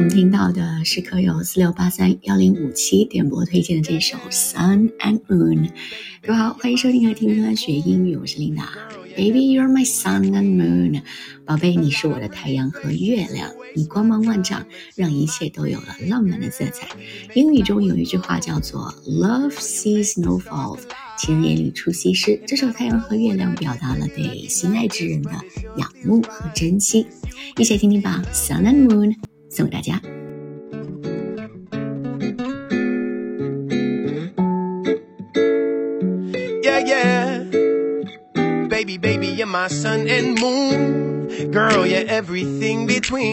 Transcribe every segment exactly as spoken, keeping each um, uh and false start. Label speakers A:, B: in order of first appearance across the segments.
A: 们听到的是客友四六八三一零五七点播推荐的这首 Sun and Moon。 各位好，欢迎收听和听歌学英语，我是琳达。 Baby you're my sun and moon， 宝贝你是我的太阳和月亮，你光芒万丈，让一切都有了浪漫的色彩。英语中有一句话叫做 Love sees no fault， 情人眼里出西施。这首太阳和月亮表达了对心爱之人的仰慕和珍惜，一起听听吧。 Sun and Moon送给大家。
B: Yeah, yeah. Baby, baby, you're my sun and moon. Girl, you're everything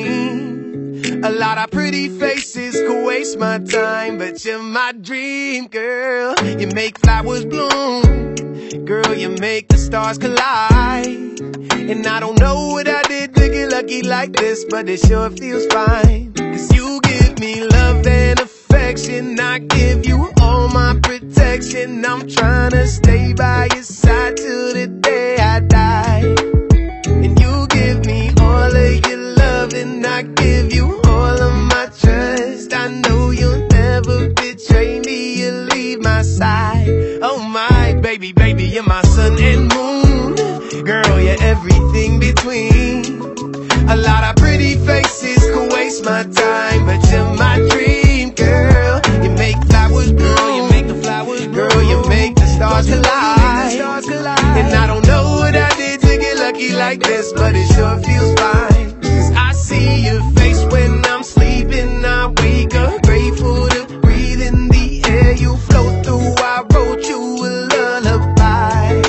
B: between. A lot of pretty faces could waste my time, but you're my dream, girl. You make flowers bloom. Girl, you make the stars collide. And I don't know what I did to get lucky like this, but it sure feels fine. Cause you give me love and affection, I give you all my protection. I'm tryna stay by your side till the day I die. And you give me all of your love and I give you all of my trust. I know you'll never betray me or leave my side. Oh my baby, baby, you're my sun and moon. Girl, you're everything between. A lot of pretty faces could waste my time, but you're my dream, girl. You make flowers bloom, you make the flowers grow, you make the stars collide. And I don't know what I did to get lucky like this, but it sure feels fine. Cause I see your face when I'm sleeping, I wake up grateful to breathe in the air you float through. I wrote you a lullaby,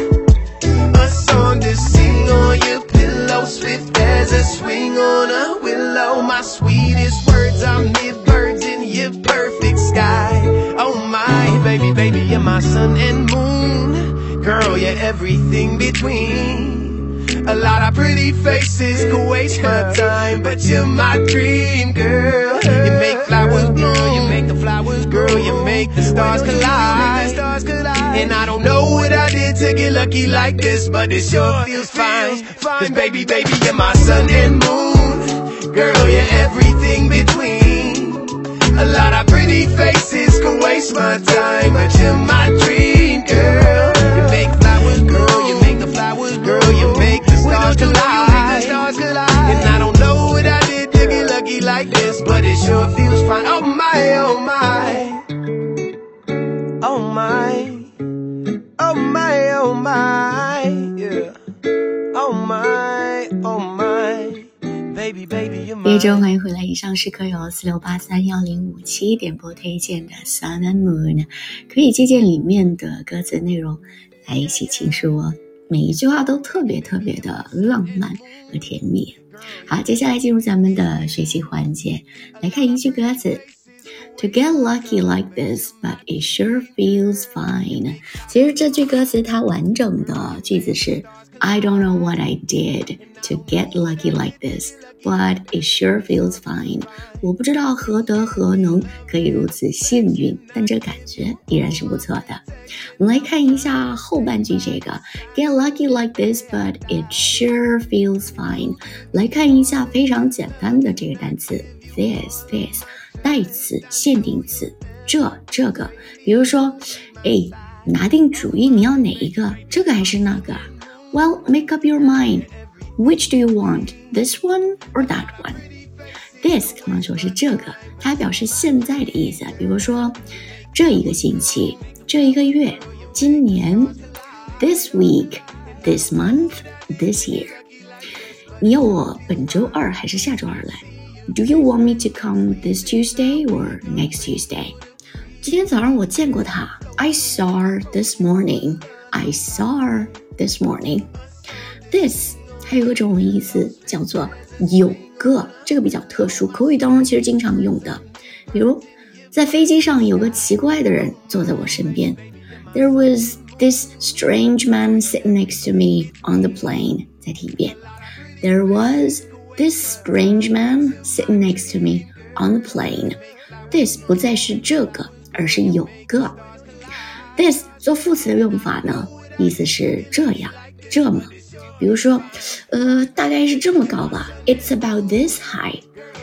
B: a song to sing on your pillow, swift as a swing on a willow. My sweetest words are mid-birds in your perfect sky. Oh my baby, baby, you're my sun and moon. Girl, you're everything between. A lot of pretty faces could waste my time, but you're my dream, girl. You make flowers bloom, you make the flowers grow, you make the stars collide. And I don't know what I did to get lucky like this, but it sure feels fine. Cause baby, baby, you're my sun and moon. Girl, you're everything between. A lot of pretty faces could waste my time, but you're my dream, girl. You make flowers grow, you make the flowers grow, you make the stars collide. And I don't know what I did to get lucky like this, but it sure feels fine. Oh my, oh my, oh my, oh my, oh my, yeah. Oh my, oh my, baby, baby, you're my.
A: 夜中欢迎回来，以上是客友四六八三一零五七点播推荐的 Sun and Moon， 可以借鉴里面的歌词内容来一起倾诉哦。每一句话都特别特别的浪漫和甜蜜。好，接下来进入咱们的学习环节，来看一句歌词。To get lucky like this, but it sure feels fine。 其实这句歌词它完整的句子是 I don't know what I did to get lucky like this, but it sure feels fine。 我不知道何德何能可以如此幸运，但这感觉依然是不错的。我们来看一下后半句，这个 Get lucky like this, but it sure feels fine。 来看一下非常简单的这个单词 This, this代词限定词，这这个，比如说诶，拿定主意你要哪一个，这个还是那个 Well, make up your mind. Which do you want? This one or that one? This 刚刚说是这个，它表示现在的意思，比如说这一个星期，这一个月，今年 This week, this month, this year。 你要我本周二还是下周二来？Do you want me to come this Tuesday or next Tuesday? 今天早上我见过他 I saw her this morning. I saw her this morning. This 还有个中文意思叫做有个，这个比较特殊，口语当中其实经常用的。比如在飞机上有个奇怪的人坐在我身边 There was this strange man sitting next to me on the plane. 再听一遍 There was This strange man sitting next to me on the plane. This 不再是这个，而是有个。This 做副词的用法呢，意思是这样，这么。比如说，呃，大概是这么高吧。It's about this high.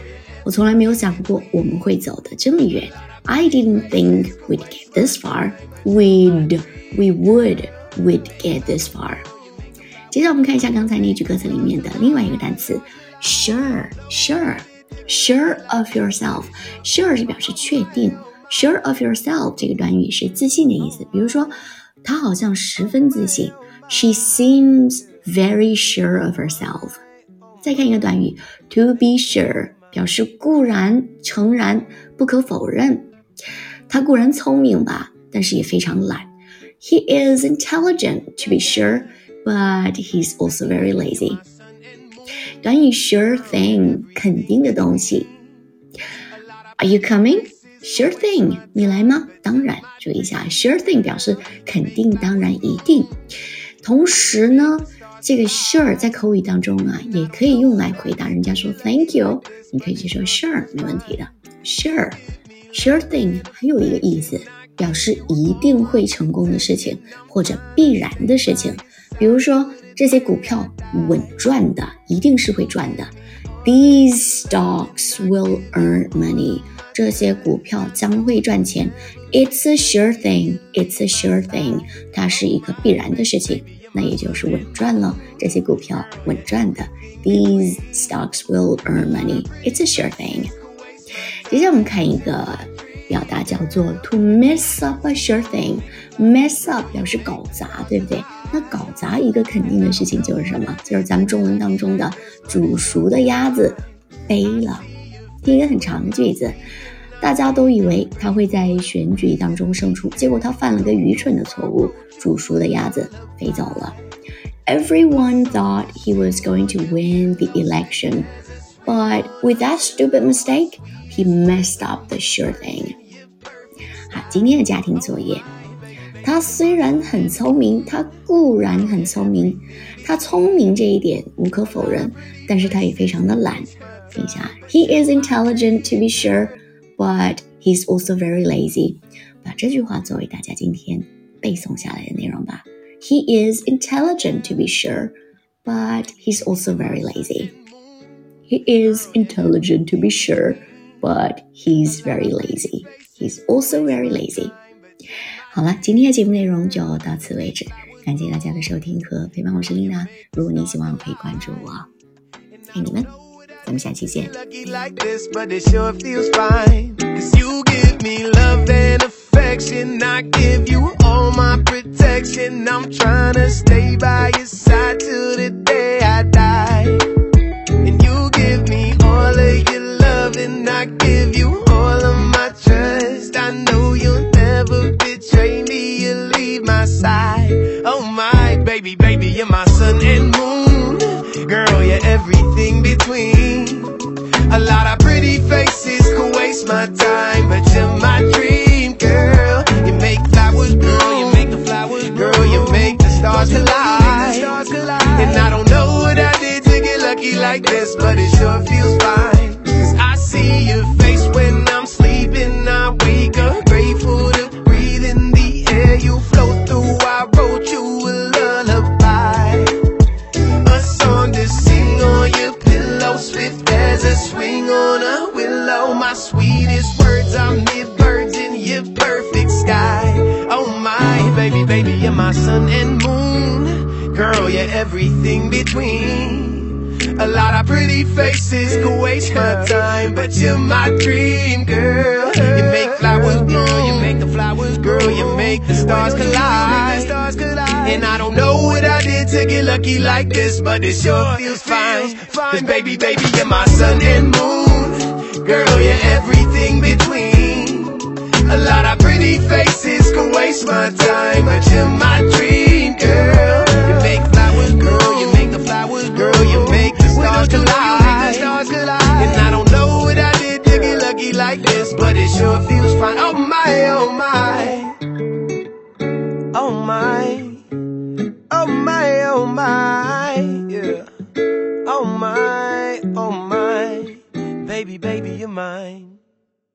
A: 我从来没有想过我们会走得这么远。I didn't think we'd get this far. We'd, we would, we'd get this far. 接下来我们看一下刚才那句歌词里面的另外一个单词 Sure, sure, sure of yourself. Sure 是表示确定， Sure of yourself 这个短语是自信的意思。比如说她好像十分自信， She seems very sure of herself. 再看一个短语 To be sure 表示固然、诚然、不可否认。他固然聪明吧，但是也非常懒。He is intelligent, to be sure, but he's also very lazy. 短语 sure thing 肯定的东西。Are you coming? Sure thing 你来吗？当然，注意一下 sure thing 表示肯定、当然、一定。同时呢，这个 sure 在口语当中啊，也可以用来回答人家说 thank you， 你可以去说 sure 没问题的。Sure Sure thing 还有一个意思，表示一定会成功的事情或者必然的事情。比如说这些股票稳赚的，一定是会赚的。These stocks will earn money. 这些股票将会赚钱。It's a sure thing. It's a sure thing. 它是一个必然的事情，那也就是稳赚了。这些股票稳赚的。These stocks will earn money. It's a sure thing. 接下来我们看一个表达叫做 to mess up a sure thing. Mess up 表示搞砸，对不对？那搞砸一个肯定的事情就是什么？就是咱们中文当中的煮熟的鸭子飞了。第一个很长的句子，大家都以为他会在选举当中胜出，结果他犯了个愚蠢的错误，煮熟的鸭子飞走了。Everyone thought he was going to win the election, but with that stupid mistake, he messed up the sure thing. 好，今天的家庭作业，他虽然很聪明，他固然很聪明，他聪明这一点无可否认，但是他也非常的懒。听一下 He is intelligent to be sure, but he's also very lazy. 把这句话作为大家今天背诵下来的内容吧。He is intelligent to be sure, but he's also very lazy. He is intelligent to be sure, but he's very lazy. He's also very lazy. 好了，今天的节目内容就到此为止，感谢大家的收听和陪伴，我是丽娜。如果你喜欢，可以关注我。爱你们，咱们下期见。
B: I give you all my protection. I'm trying to stay by your side till the day I die. And you give me all of your love, and I give you all of my trust. I know you'll never betray me, you'll leave my side. Oh my baby, baby, you're my sun and moon. Girl, you're everything between. A lot of pretty faces could waste my time, but you're my dream, girl. You make flowers, girl, you make the flowers, girl, you make the stars collide. And I don't know what I did to get lucky like this, but it sure feels fine. Cause I see your face when I'm sleeping, I wake up grateful to breathe in the air you float through. I wrote you a lullaby, a song to sing on your pillow, swift as a swing on a willow. My sweetest words are mid-birds in your perfect sky. Oh my baby, baby, you're my sun and moon. Girl, you're everything between. A lot of pretty faces could waste my time, but you're my dream, girl. You make flowers bloom, you make the flowers grow, you make the stars collide. And I don't know what I did to get lucky like this, but it sure feels fine. Cause baby, baby, you're my sun and moon. Girl, you're everything between. A lot of pretty faces could waste my time, but